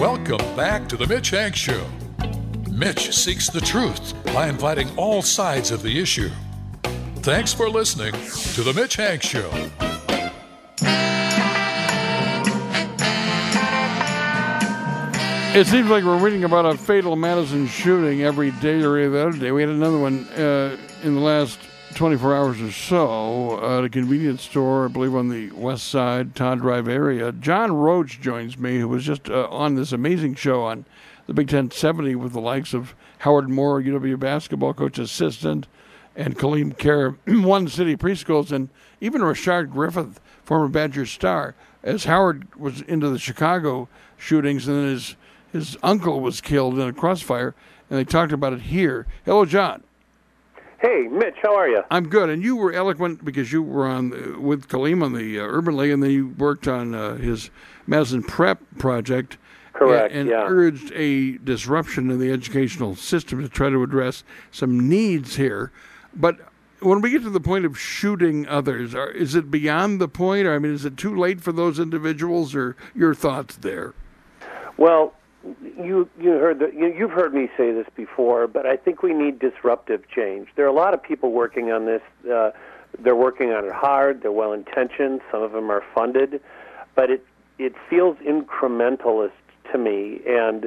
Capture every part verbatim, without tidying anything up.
Welcome back to the Mitch Hanks Show. Mitch seeks the truth by inviting all sides of the issue. Thanks for listening to the Mitch Hanks Show. It seems like we're reading about a fatal Madison shooting every day or every other day. We had another one uh, in the last twenty-four hours or so at a convenience store, I believe on the west side, Todd Drive area. John Roach joins me, who was just uh, on this amazing show on the Big Ten seventy with the likes of Howard Moore, U W basketball coach assistant, and Kaleem Kerr, One City Preschools, and even Rashard Griffith, former Badger star, as Howard was into the Chicago shootings, and then his, his uncle was killed in a crossfire, and they talked about it here. Hello, John. Hey, Mitch, how are you? I'm good, and you were eloquent because you were on uh, with Kaleem on the uh, Urban League, and then you worked on uh, his Madison Prep project. Correct, and, and yeah. urged a disruption in the educational system to try to address some needs here. But when we get to the point of shooting others, are, is it beyond the point? Or, I mean, is it too late for those individuals, or your thoughts there? Well, you you heard the, you, you've heard me say this before, but I think we need disruptive change. There are a lot of people working on this. Uh, they're working on it hard. They're well-intentioned. Some of them are funded, but it it feels incrementalist to me, and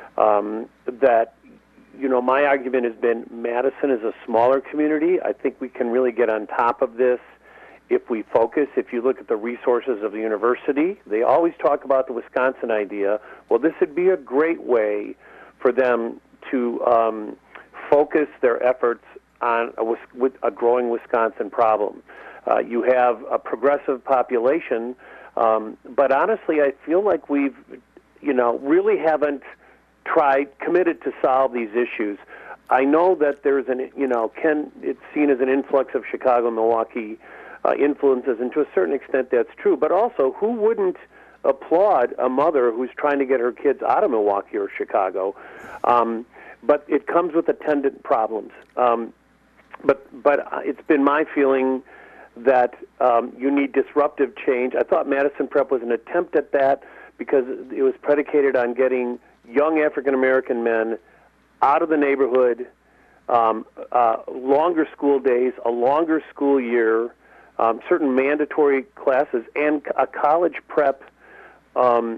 um, that, you know, my argument has been Madison is a smaller community. I think we can really get on top of this if we focus. If you look at the resources of the university, they always talk about the Wisconsin idea. Well, this would be a great way for them to um, focus their efforts on a, with a growing Wisconsin problem. Uh, you have a progressive population, um, but honestly, I feel like we've you know, really haven't tried, committed to solve these issues. I know that there's an, you know, Ken, it's seen as an influx of Chicago, Milwaukee uh, influences, and to a certain extent that's true. But also, who wouldn't applaud a mother who's trying to get her kids out of Milwaukee or Chicago? Um, but it comes with attendant problems. Um, but but it's been my feeling that um, you need disruptive change. I thought Madison Prep was an attempt at that, because it was predicated on getting young African-American men out of the neighborhood, um, uh, longer school days, a longer school year, um, certain mandatory classes, and a college prep um,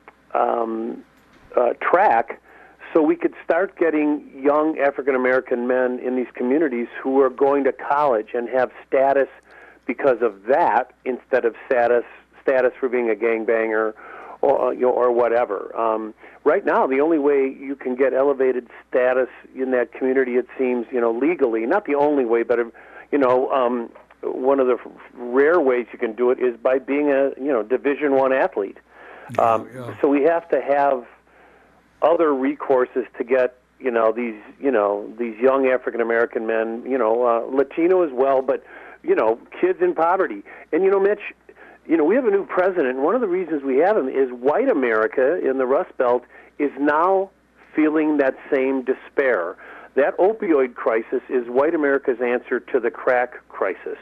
um, uh, track, so we could start getting young African-American men in these communities who are going to college and have status because of that, instead of status, status for being a gangbanger Or, you know, or whatever. Um, right now, the only way you can get elevated status in that community, it seems, you know, legally, not the only way, but, you know, um, one of the rare ways you can do it is by being a, you know, Division One athlete. Yeah, um, yeah. So we have to have other recourses to get, you know, these, you know, these young African-American men, you know, uh, Latino as well, but, you know, kids in poverty. And, you know, Mitch, you know, we have a new president, and one of the reasons we have him is white America in the Rust Belt is now feeling that same despair. That opioid crisis is white America's answer to the crack crisis.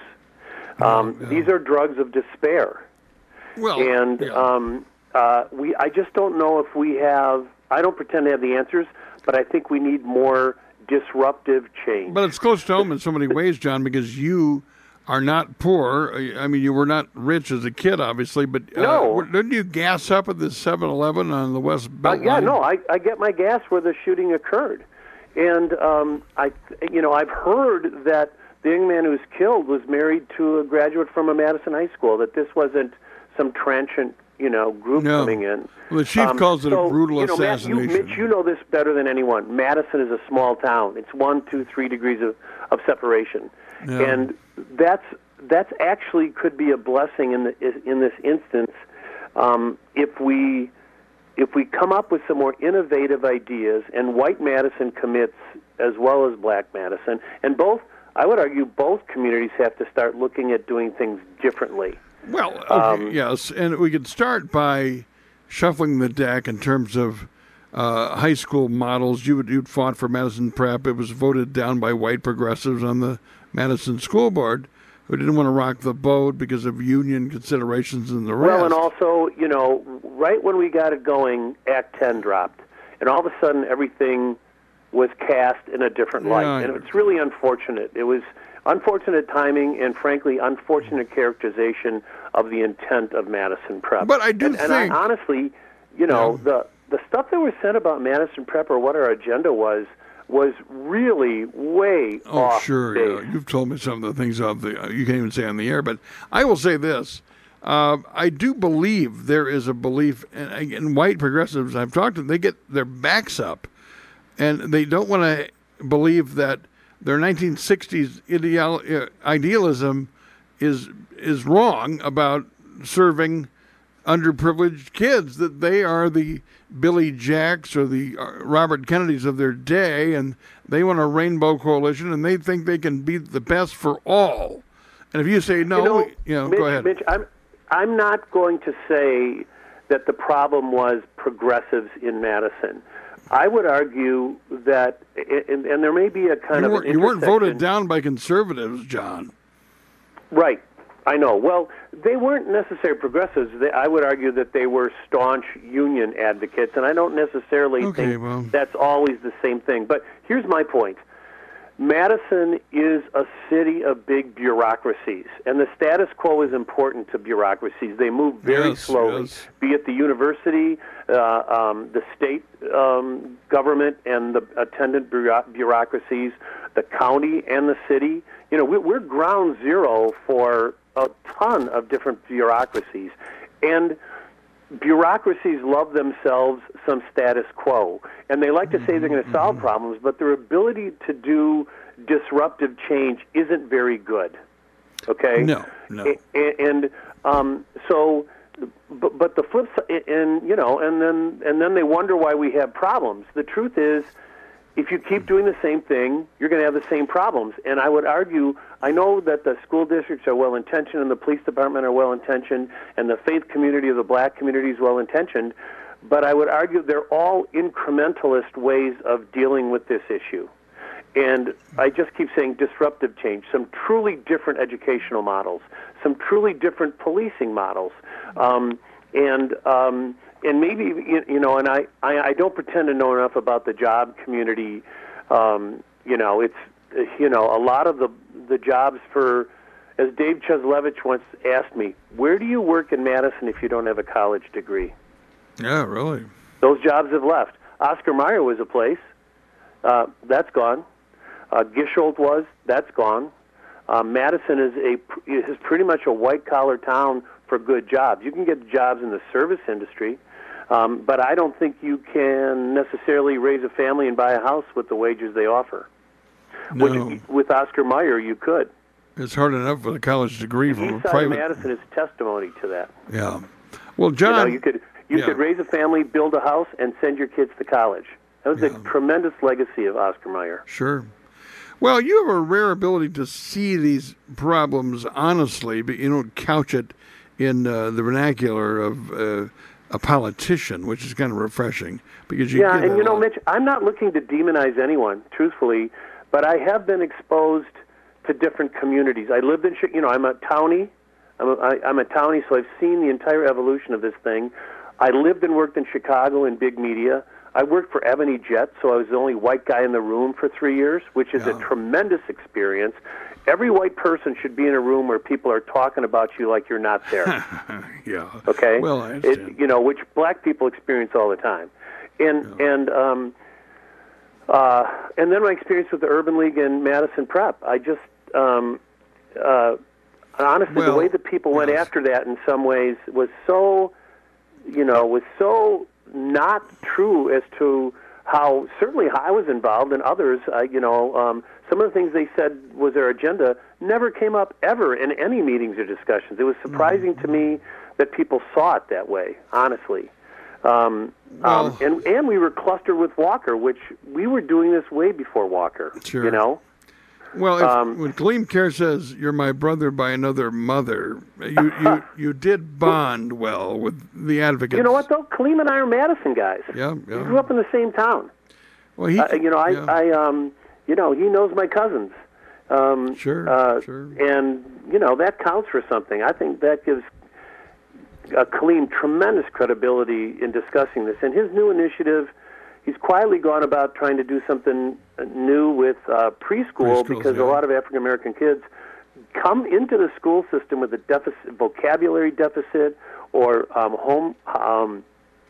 Um, yeah. These are drugs of despair. Well, and yeah. um, uh, we, I just don't know if we have, I don't pretend to have the answers, but I think we need more disruptive change. But it's close to home in so many ways, John, because you are not poor. I mean, you were not rich as a kid, obviously, but uh, no. didn't you gas up at the seven eleven on the West Uh, Belt yeah, line? no, I, I get my gas where the shooting occurred. And, um, I, you know, I've heard that the young man who was killed was married to a graduate from a Madison high school, that this wasn't some transient, you know, group No. coming in. Well, the chief Um, calls it so, a brutal you know, Matt, you, assassination. Mitch, you know this better than anyone. Madison is a small town. It's one, two, three degrees of, of separation. Yeah. And that's that's actually could be a blessing in the, in this instance um, if we if we come up with some more innovative ideas, and white Madison commits as well as black Madison, and both, I would argue, both communities have to start looking at doing things differently. Well, okay, Um, yes, and we could start by shuffling the deck in terms of uh, high school models. You you'd fought for Madison Prep. It was voted down by white progressives on the Madison School Board, who didn't want to rock the boat because of union considerations and the rest. Well, and also, you know, right when we got it going, Act ten dropped, and all of a sudden everything was cast in a different light, Yeah, and it's really unfortunate. It was unfortunate timing and, frankly, unfortunate characterization of the intent of Madison Prep. But I do and, think, and I honestly, you know, Yeah. the the stuff that was said about Madison Prep or what our agenda was was really way oh, off sure, base. yeah. You've told me some of the things off the, you can't even say on the air, but I will say this. Uh, I do believe there is a belief, and, and white progressives I've talked to, they get their backs up, and they don't want to believe that their nineteen sixties ideal, uh, idealism is is wrong about serving underprivileged kids, that they are the Billy Jacks or the uh, Robert Kennedys of their day, and they want a rainbow coalition, and they think they can be the best for all. And if you say no, you know, you know Mitch, go ahead. Mitch, I'm, I'm not going to say that the problem was progressives in Madison. I would argue that, and, and there may be a kind You of weren't, an you weren't voted intersection- down by conservatives, John. Right. I know. Well, they weren't necessarily progressives. They, I would argue that they were staunch union advocates, and I don't necessarily Okay, think well. that's always the same thing. But here's my point. Madison is a city of big bureaucracies, and the status quo is important to bureaucracies. They move very Yes, slowly, yes. be it the university, uh, um, the state um, government, and the attendant bureau- bureaucracies, the county and the city. You know, we, we're ground zero for a ton of different bureaucracies, and bureaucracies love themselves some status quo, and they like to say they're going to solve problems, but their ability to do disruptive change isn't very good. Okay? No, no. A- And, um, so, but, but the flip side, and you know, and then and then they wonder why we have problems. The truth is, if you keep doing the same thing, you're going to have the same problems. And I would argue, I know that the school districts are well-intentioned and the police department are well-intentioned and the faith community of the black community is well-intentioned, but I would argue they're all incrementalist ways of dealing with this issue. And I just keep saying disruptive change, some truly different educational models, some truly different policing models, um, and um, and maybe, you you know, and I, I, I don't pretend to know enough about the job community. Um, you know, it's, you know, a lot of the the jobs for, as Dave Cheslevich once asked me, where do you work in Madison if you don't have a college degree? Yeah, really. Those jobs have left. Oscar Mayer was a place. Uh, that's gone. Uh, Gisholt was. That's gone. Uh, Madison is a is pretty much a white-collar town for good jobs. You can get jobs in the service industry, um, but I don't think you can necessarily raise a family and buy a house with the wages they offer. No. Which, with Oscar Mayer, you could. It's hard enough with a college degree The from a east side of private. Madison is testimony to that. Yeah. Well, You John. know, you could you yeah. could raise a family, build a house, and send your kids to college. That was Yeah. a tremendous legacy of Oscar Mayer. Sure. Well, you have a rare ability to see these problems honestly, but you don't couch it in uh, the vernacular of uh, a politician, which is kind of refreshing. Because you Yeah, get and you a know, lot- Mitch, I'm not looking to demonize anyone, truthfully, but I have been exposed to different communities. I lived in, Chi- you know, I'm a townie. I'm a, I, I'm a townie, so I've seen the entire evolution of this thing. I lived and worked in Chicago in big media. I worked for Ebony Jet, so I was the only white guy in the room for three years, which is Yeah. a tremendous experience. Every white person should be in a room where people are talking about you like you're not there. yeah. Okay. Well, I It, understand. you know, which black people experience all the time, and and um, uh, and then my experience with the Urban League and Madison Prep. I just um, uh, honestly, Well, the way that people went yes. after that in some ways was so, you know, was so not true as to how certainly how I was involved and others. I, you know, um, some of the things they said was their agenda never came up ever in any meetings or discussions. It was surprising to me that people saw it that way, honestly. Um, Well- um, and, and we were clustered with Walker, which we were doing this way before Walker, Sure. you know? Well, if, um, when Kaleem Kerr says you're my brother by another mother, you you, you did bond well with the advocates. You know what, though? Kaleem and I are Madison guys. Yeah, We yeah. grew up in the same town. Well, he, Uh, you know, I, yeah. I, um, you know, he knows my cousins. Um, Sure, uh, sure. And, you know, that counts for something. I think that gives uh, Kaleem tremendous credibility in discussing this. And his new initiative, he's quietly gone about trying to do something new with uh, preschool because yeah. a lot of African American kids come into the school system with a deficit, vocabulary deficit, or um, home um,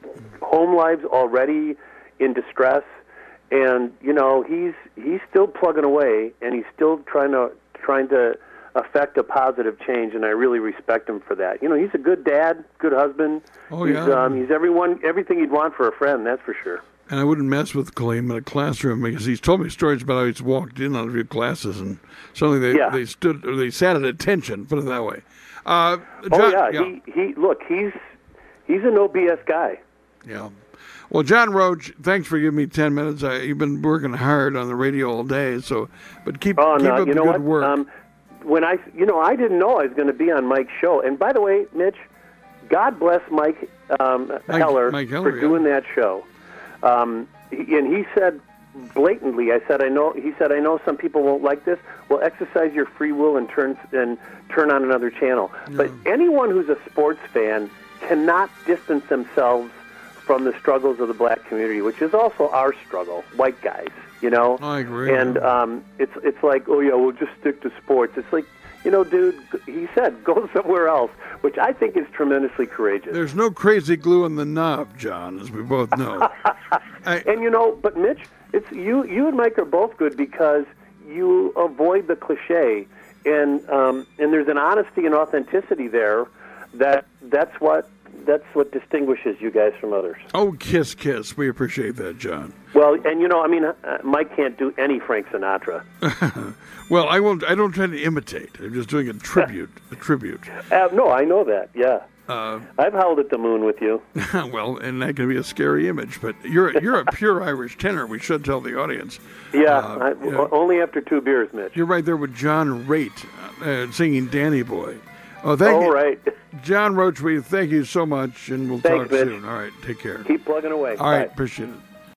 home lives already in distress. And you know, he's he's still plugging away, and he's still trying to trying to affect a positive change. And I really respect him for that. You know, he's a good dad, good husband. Oh he's, yeah, um, he's everyone everything you'd want for a friend. That's for sure. And I wouldn't mess with Kaleem in a classroom because he's told me stories about how he's walked in on a few classes and suddenly they, yeah. they stood or they sat at attention. Put it that way. Uh, John, oh yeah. yeah, he he. Look, he's he's a no B S guy. Yeah. Well, John Roach, thanks for giving me ten minutes. I, you've been working hard on the radio all day, so but keep oh, keep no, up you the know good what? work. Um, when I you know I didn't know I was going to be on Mike's show. And by the way, Mitch, God bless Mike, um, Mike Heller, Mike Heller for doing yeah. that show. Um, he, and he said blatantly, I said, I know. He said, I know some people won't like this. Well, exercise your free will and turn and turn on another channel. Yeah. But anyone who's a sports fan cannot distance themselves from the struggles of the black community, which is also our struggle, white guys. You know. I agree. And um, it's it's like, oh yeah, we'll just stick to sports. It's like, you know, dude, he said, go somewhere else, which I think is tremendously courageous. There's no crazy glue in the knob, John, as we both know. I, and, you know, but, Mitch, it's you you and Mike are both good because you avoid the cliche, and um, and there's an honesty and authenticity there that that's what that's what distinguishes you guys from others. Oh, kiss, kiss. We appreciate that, John. Well, and, you know, I mean, uh, Mike can't do any Frank Sinatra. Well, I won't. I don't try to imitate. I'm just doing a tribute. A tribute. Uh, no, I know that. Yeah, uh, I've howled at the moon with you. Well, and that can be a scary image. But you're you're a pure Irish tenor. We should tell the audience. Yeah, uh, I, you know, only after two beers, Mitch. You're right there with John Raitt uh, singing "Danny Boy." Oh, thank oh, you, right. John Roach. We thank you so much, and we'll Thanks, talk Mitch. soon. All right, take care. Keep plugging away. All right, Bye. appreciate it.